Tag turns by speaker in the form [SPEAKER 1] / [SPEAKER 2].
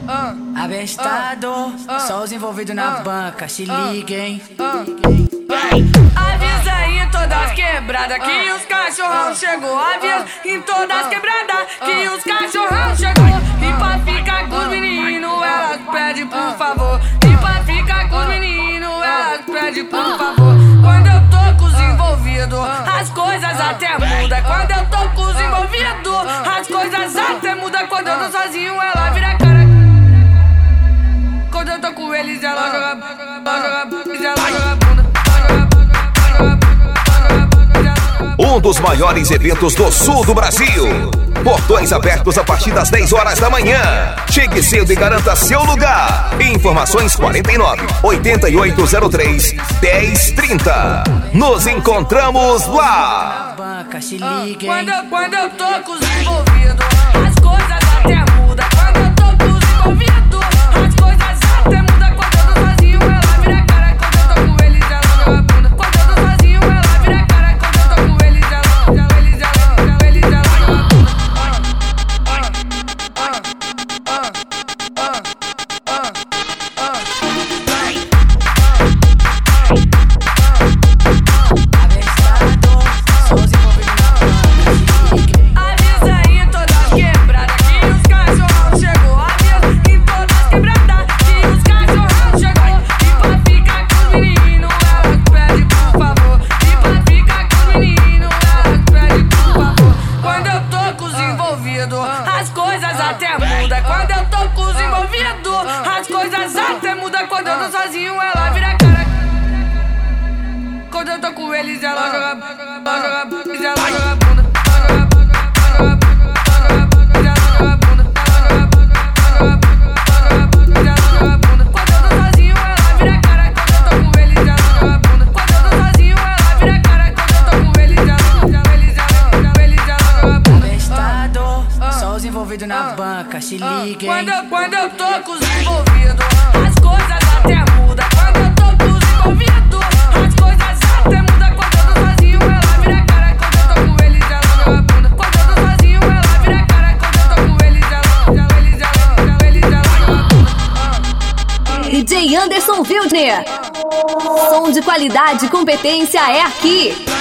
[SPEAKER 1] Abestado, só os envolvidos na banca, se liguem.
[SPEAKER 2] Avisa em todas as quebradas que os cachorrão chegou. Avisa em todas as quebradas que os cachorrão chegou. E pra ficar com os meninos, elas pedem por favor. E pra ficar com os meninos, elas pedem por favor. Quando eu tô com os envolvidos, as coisas até mudam. Quando eu tô com os envolvidos, as coisas até mudam. Quando eu tô sozinho, ela vira a cara. Quando eu tô com eles, ela joga bunda.
[SPEAKER 3] Um dos maiores eventos do sul do Brasil. Portões abertos a partir das 10 horas da manhã. Chegue cedo e garanta seu lugar. Informações 49 8803 1030. Nos encontramos lá.
[SPEAKER 2] Quando eu tô com os envolvidos, as coisas até mudam. Quando eu tô com os envolvidos, as coisas até mudam. Quando eu tô sozinho, ela vira a cara. Quando eu tô com eles, ela joga bunda. Quando eu tô sozinho, ela vira a cara. Quando eu tô com eles, ela joga as coisas até mudam. Quando eu tô com os envolvidos, as coisas até mudam. Quando eu tô sozinho, ela vira a cara. Quando eu tô com eles, ela joga bunda.
[SPEAKER 1] Na banca, se liguem.
[SPEAKER 2] Quando eu tô com os envolvidos, as coisas até mudam. Quando eu tô com os envolvidos, as coisas até mudam. Quando eu tô sozinho, ela vira a cara. Quando eu tô com eles, ela joga bunda. Quando eu tô sozinho, ela vira a cara. Quando eu tô com eles, ela joga bunda.
[SPEAKER 4] DJ Anderson Wildner. Som de qualidade e competência é aqui.